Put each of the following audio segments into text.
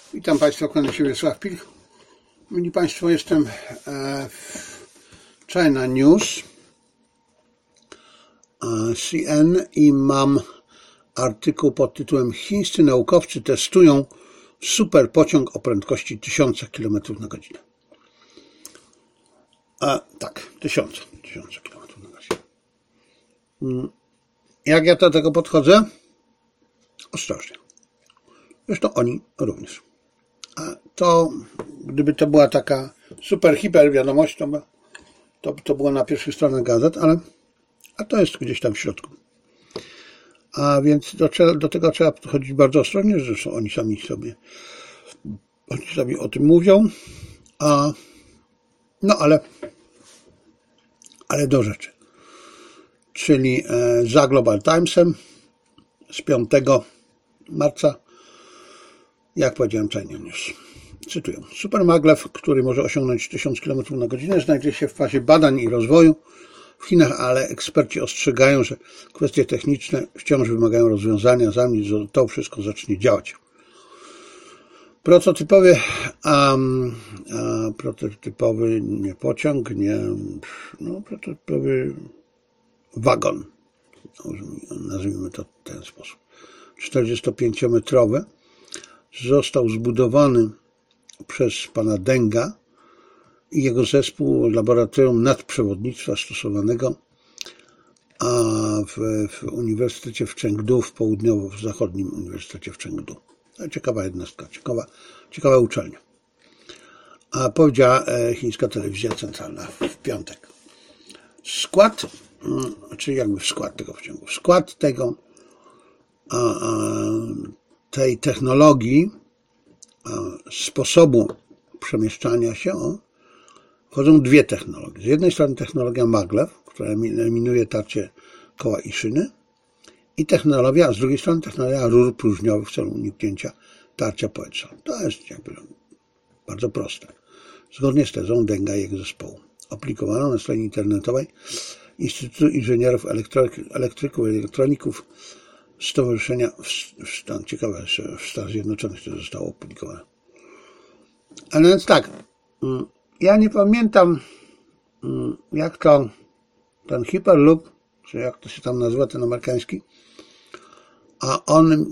Witam Państwa, kłaniam się Wiesław Pilch. Mili Państwo, jestem w China News CN i mam artykuł pod tytułem Chińscy naukowcy testują superpociąg o prędkości 1000 km na godzinę. Tak, 1000 km na godzinę. Jak ja do tego podchodzę? Ostrożnie. Zresztą oni również. To, gdyby to była taka super, hiper wiadomość, to było na pierwszej stronie gazet, a to jest gdzieś tam w środku. A więc do tego trzeba podchodzić bardzo ostrożnie, zresztą oni sami o tym mówią. No ale do rzeczy. Czyli za Global Timesem z 5 marca, jak powiedziałem, China News. Cytuję. Supermaglev, który może osiągnąć 1000 km na godzinę, znajduje się w fazie badań i rozwoju w Chinach, ale eksperci ostrzegają, że kwestie techniczne wciąż wymagają rozwiązania, zanim to wszystko zacznie działać. Prototypowy nie pociąg, prototypowy wagon, nazwijmy to w ten sposób, 45-metrowy, został zbudowany przez pana Denga i jego zespół laboratorium nadprzewodnictwa stosowanego w Uniwersytecie w Chengdu, w południowo-zachodnim Uniwersytecie w Chengdu. Ciekawa jednostka, ciekawa uczelnia. Powiedziała chińska telewizja centralna w piątek. Skład tego pociągu, tej technologii, sposobu przemieszczania się, wchodzą dwie technologie. Z jednej strony technologia maglev, która eliminuje tarcie koła i szyny, a z drugiej strony technologia rur próżniowych w celu uniknięcia tarcia powietrza. To jest jakby bardzo proste. Zgodnie z tezą Denga i jego zespołu. Aplikowano na stronie internetowej Instytutu Inżynierów Elektryków i Elektroników Stowarzyszenia ciekawe, że w Stanach Zjednoczonych to zostało opublikowane. Ale więc tak, ja nie pamiętam, jak to ten Hyperloop, czy jak to się tam nazywa, ten amerykański, a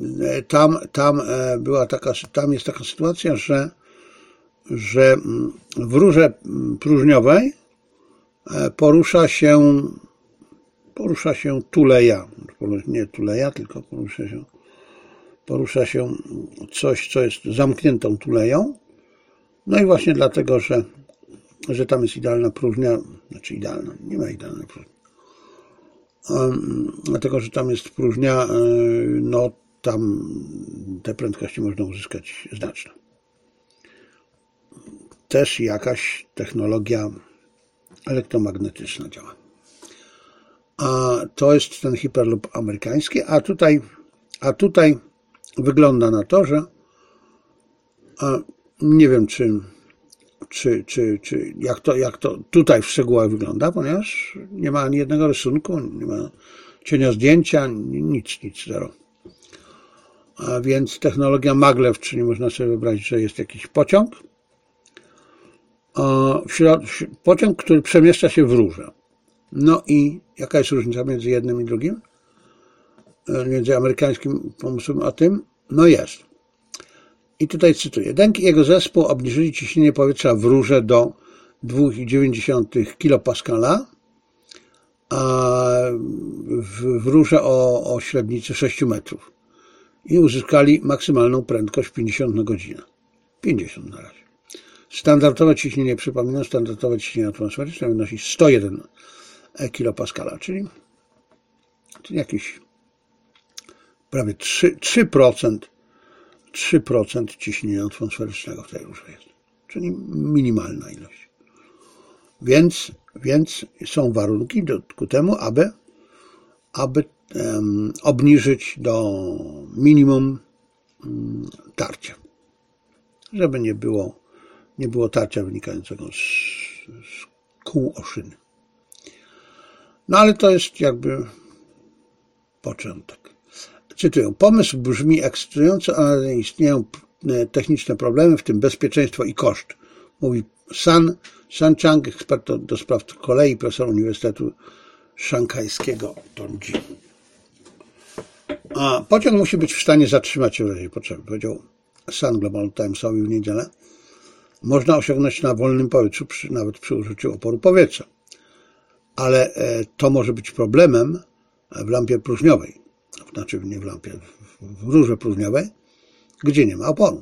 tam jest taka sytuacja, że w rurze próżniowej porusza się tuleja, nie tuleja, tylko porusza się coś, co jest zamkniętą tuleją. No i właśnie dlatego, że tam jest idealna próżnia, znaczy idealna, nie ma idealnej próżni. Dlatego, że tam jest próżnia, no tam te prędkości można uzyskać znaczne. Też jakaś technologia elektromagnetyczna działa. To jest ten Hyperloop amerykański, a tutaj wygląda na to, że nie wiem, jak to tutaj w szczegółach wygląda, ponieważ nie ma ani jednego rysunku, nie ma cienia zdjęcia, nic, zero. A więc technologia maglev, czyli można sobie wyobrazić, że jest jakiś pociąg, pociąg, który przemieszcza się w rurze. No i jaka jest różnica między jednym i drugim? Między amerykańskim pomysłem a tym? No jest. I tutaj cytuję. Deng i jego zespół obniżyli ciśnienie powietrza w rurze do 2,9 kPa, a w rurze o średnicy 6 metrów. I uzyskali maksymalną prędkość 50 na godzinę. 50 na razie. Standardowe ciśnienie atmosferyczne wynosi 101 kPa, czyli jakieś prawie 3% ciśnienia atmosferycznego w tej rurze jest. Czyli minimalna ilość. Więc są warunki ku temu, aby obniżyć do minimum tarcia. Żeby nie było tarcia wynikającego z kół o szyny. No ale to jest jakby początek. Cytuję. Pomysł brzmi ekscytująco, ale istnieją techniczne problemy, w tym bezpieczeństwo i koszt, mówi San Chang, ekspert do spraw kolei, profesor Uniwersytetu Szanghajskiego Tongji. A pociąg musi być w stanie zatrzymać się w razie potrzeby, powiedział Sun Global Timesowi w niedzielę. Można osiągnąć na wolnym powietrzu, nawet przy użyciu oporu powietrza. Ale to może być problemem w lampie próżniowej. Znaczy nie w lampie, w rurze próżniowej, gdzie nie ma oporu.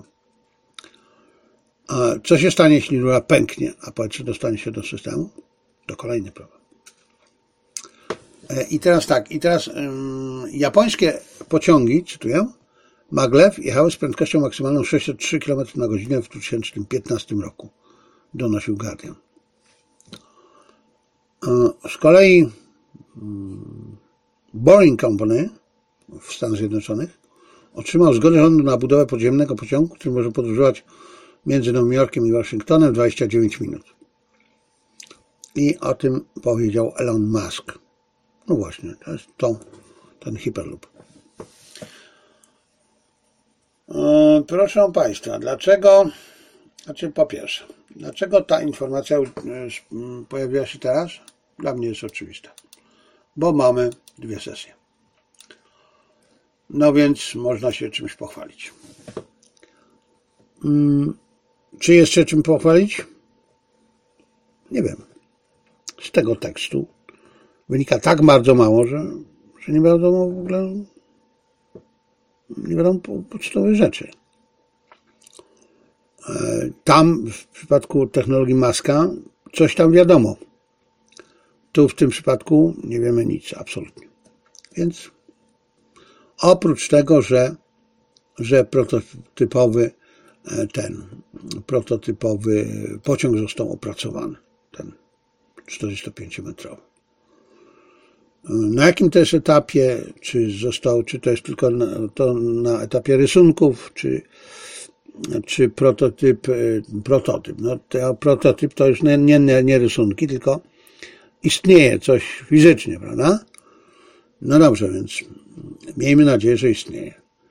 A co się stanie, jeśli rura pęknie, a powietrze dostanie się do systemu? To kolejny problem. I teraz japońskie pociągi, cytuję, Maglev jechały z prędkością maksymalną 603 km na godzinę w 2015 roku, donosił Guardian. Z kolei Boring Company w Stanach Zjednoczonych otrzymał zgodę rządu na budowę podziemnego pociągu, który może podróżować między Nowym Jorkiem i Waszyngtonem 29 minut. I o tym powiedział Elon Musk. No właśnie, to jest ten Hyperloop. Proszę Państwa, po pierwsze, dlaczego ta informacja pojawiła się teraz? Dla mnie jest oczywista. Bo mamy 2 sesje. No więc można się czymś pochwalić. Czy jeszcze czym pochwalić? Nie wiem. Z tego tekstu wynika tak bardzo mało, że nie wiadomo w ogóle, nie wiadomo podstawowych rzeczy. Tam w przypadku technologii Muska coś tam wiadomo. Tu w tym przypadku nie wiemy nic, absolutnie. Więc oprócz tego, że prototypowy pociąg został opracowany, ten 45-metrowy. Na jakim to jest etapie, czy to jest tylko na etapie rysunków, czy prototyp. No, prototyp to już nie rysunki, tylko istnieje coś fizycznie, prawda? No dobrze, więc miejmy nadzieję, że istnieje.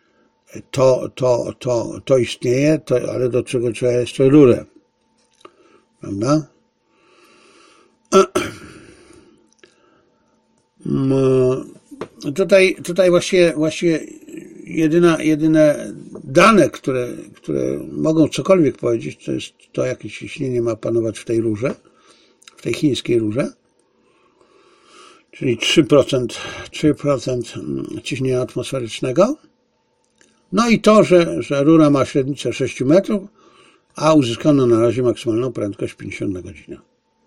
To istnieje, ale do czego trzeba jeszcze rurę, prawda? Tutaj właściwie jedyne dane, które mogą cokolwiek powiedzieć, to jest to, jakie ciśnienie ma panować w tej rurze, w tej chińskiej rurze, czyli 3% ciśnienia atmosferycznego. No i to, że rura ma średnicę 6 metrów, a uzyskano na razie maksymalną prędkość 50 na godzinę.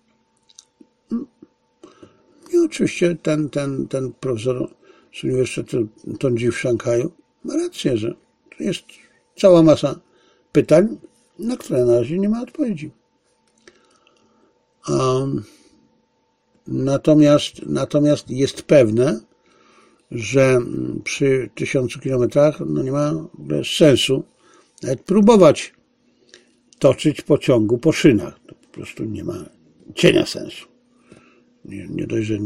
I oczywiście ten profesor z Uniwersytetu Tongji w Szanghaju ma rację, że to jest cała masa pytań, na które na razie nie ma odpowiedzi. Natomiast jest pewne, że przy 1000 kilometrach nie ma w ogóle sensu nawet próbować toczyć pociągu po szynach. To po prostu nie ma cienia sensu. Nie dość, że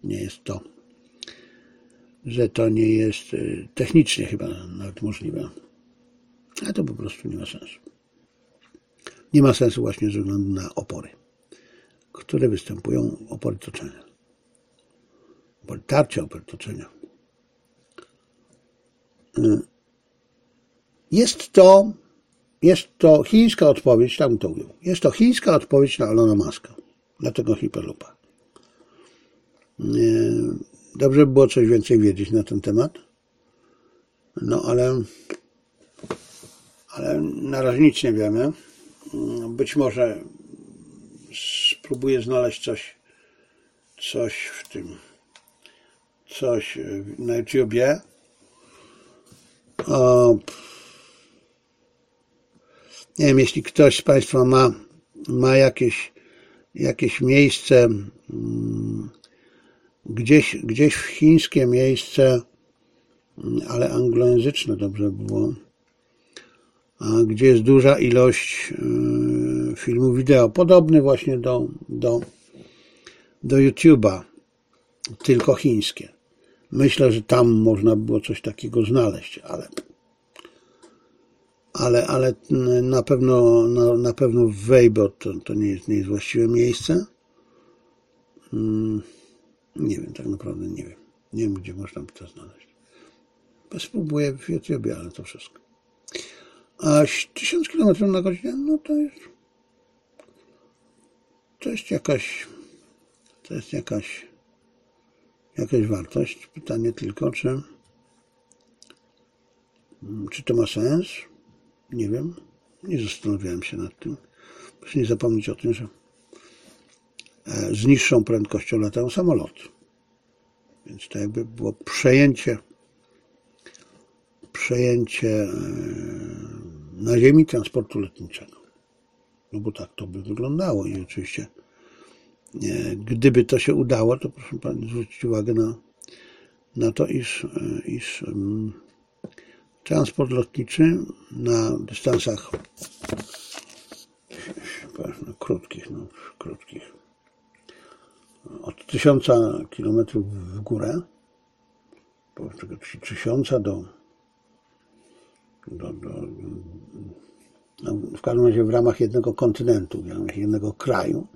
nie jest technicznie chyba nawet możliwe. Ale to po prostu nie ma sensu. Nie ma sensu właśnie ze względu na opory, które występują, opory toczenia. Opory tarcia, opory toczenia. Jest to chińska odpowiedź, tam to mówił, jest to chińska odpowiedź na Elona Muska, na tego Hyperloopa. Dobrze by było coś więcej wiedzieć na ten temat, no ale na razie nic nie wiemy. Być może spróbuję znaleźć coś w tym, coś na YouTubie. Nie wiem, jeśli ktoś z Państwa ma jakieś miejsce, gdzieś w chińskie miejsce, ale anglojęzyczne dobrze by było, gdzie jest duża ilość filmu wideo, podobny właśnie do YouTube'a, tylko chińskie. ale na pewno Weibo to nie jest właściwe miejsce. Nie wiem, tak naprawdę nie wiem. Nie wiem, gdzie można by to znaleźć. Spróbuję w YouTubie, ale to wszystko. A 1000 km na godzinę, no to jest jakaś wartość. Pytanie tylko, czy to ma sens? Nie wiem. Nie zastanawiałem się nad tym. Proszę nie zapomnieć o tym, że z niższą prędkością latają samoloty. Więc to jakby było przejęcie na ziemi transportu lotniczego. No bo tak to by wyglądało i oczywiście gdyby to się udało, to proszę Pani zwrócić uwagę na to, iż transport lotniczy na dystansach krótkich, od 1000 km w górę, od 1000 w każdym razie w ramach jednego kontynentu, w ramach jednego kraju,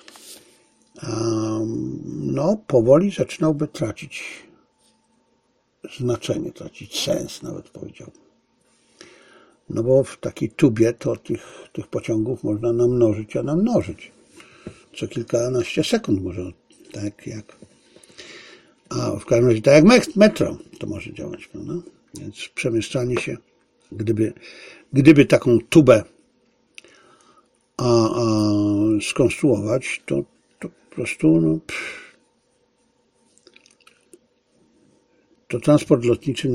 powoli zaczynałby tracić znaczenie, tracić sens, nawet powiedziałbym. No bo w takiej tubie to tych pociągów można namnożyć, a namnożyć. Co kilkanaście sekund może, a w każdym razie tak jak metro to może działać, prawda? Więc przemieszczanie się, gdyby taką tubę skonstruować, to po prostu to transport lotniczy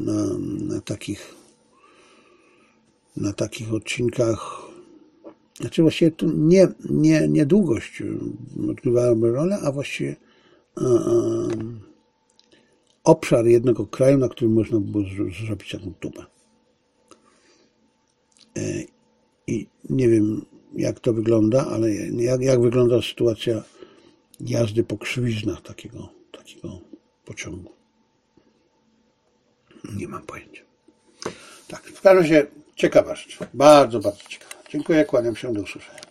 na takich odcinkach, znaczy właściwie tu nie długość odgrywałaby rolę, a właściwie obszar jednego kraju, na którym można było zrobić taką tubę. I nie wiem, jak to wygląda, ale jak wygląda sytuacja jazdy po krzywiznach takiego pociągu. Nie mam pojęcia. Tak, w każdym razie ciekawa rzecz. Bardzo, bardzo ciekawa. Dziękuję, kłaniam się, do usłyszenia.